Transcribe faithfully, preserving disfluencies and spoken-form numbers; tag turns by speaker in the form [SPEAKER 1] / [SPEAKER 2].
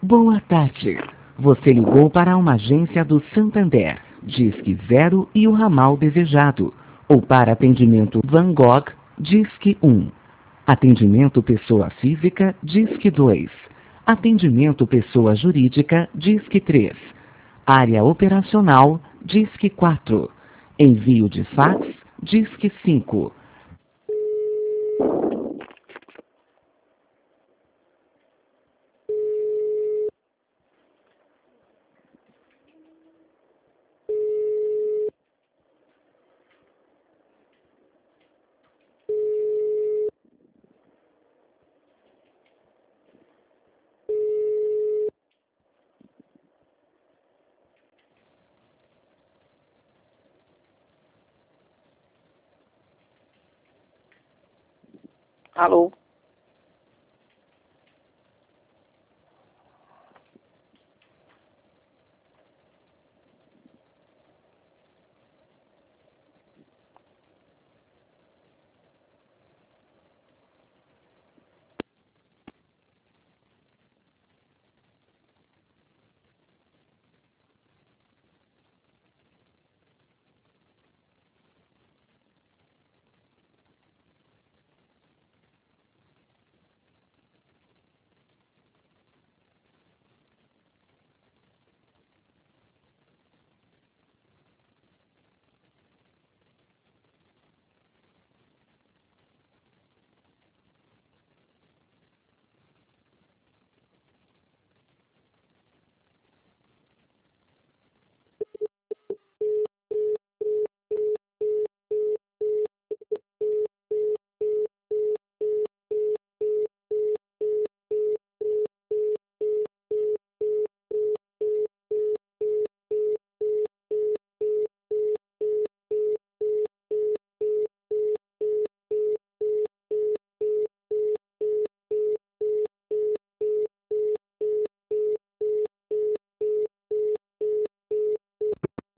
[SPEAKER 1] Boa tarde. Você ligou para uma agência do Santander, Disque Zero e o ramal desejado. Ou para atendimento Van Gogh, Disque um. Atendimento pessoa física, Disque dois. Atendimento pessoa jurídica, Disque três. Área operacional, Disque quatro. Envio de fax, Disque cinco.
[SPEAKER 2] Alô?